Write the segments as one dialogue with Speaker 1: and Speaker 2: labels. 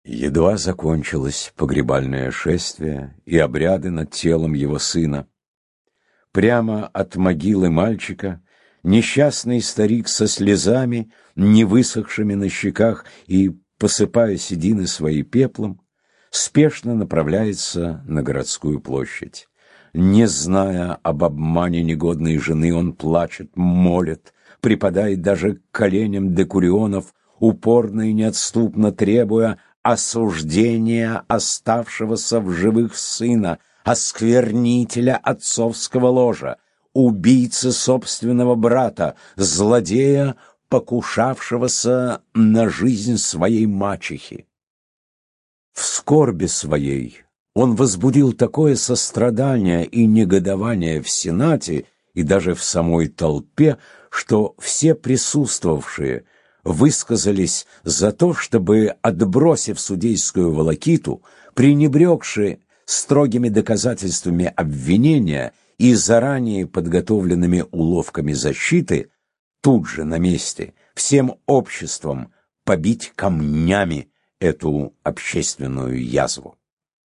Speaker 1: Едва закончилось погребальное шествие и обряды над телом его сына. Прямо от могилы мальчика несчастный старик со слезами, не высохшими на щеках и посыпая седины свои пеплом, спешно направляется на городскую площадь. Не зная об обмане негодной жены, он плачет, молит, припадает даже к коленям декурионов, упорно и неотступно требуя осуждения оставшегося в живых сына, осквернителя отцовского ложа, убийцы собственного брата, злодея, покушавшегося на жизнь своей мачехи. В скорби своей он возбудил такое сострадание и негодование в Сенате и даже в самой толпе, что все присутствовавшие высказались за то, чтобы, отбросив судейскую волокиту, пренебрегши строгими доказательствами обвинения и заранее подготовленными уловками защиты, тут же на месте всем обществом побить камнями эту общественную язву.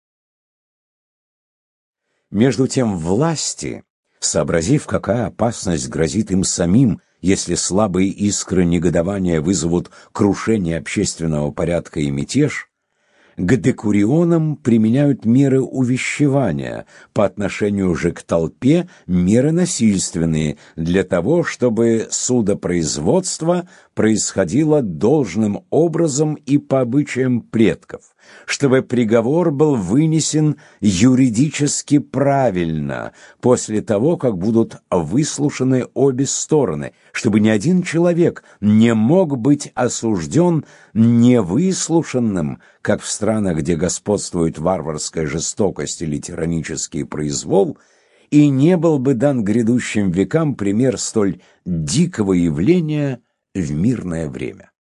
Speaker 1: Между тем власти, сообразив, какая опасность грозит им самим, если слабые искры негодования вызовут крушение общественного порядка и мятеж, к декурионам применяют меры увещевания, по отношению же к толпе меры насильственные, для того, чтобы судопроизводство происходило должным образом и по обычаям предков, чтобы приговор был вынесен юридически правильно после того, как будут выслушаны обе стороны, чтобы ни один человек не мог быть осужден невыслушанным, как в странах, где господствует варварская жестокость или тиранический произвол, и не был бы дан грядущим векам пример столь дикого явления в мирное время.